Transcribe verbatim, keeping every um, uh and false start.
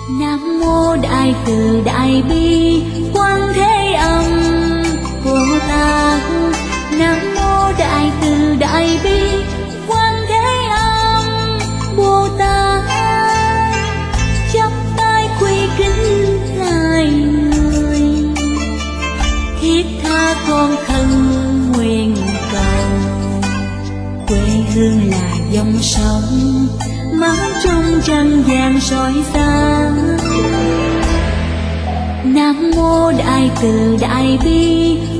Nam mô Đại Từ Đại Bi Quán Thế Âm Bồ Tát. Nam mô Đại Từ Đại Bi Quán Thế Âm Bồ Tát. Chắp tay quy kính lại người, thiết tha con thân nguyện cầu. Quê hương là dòng sông máu trong trăng vàng soi sáng. Nam mô Đại Từ Đại Bi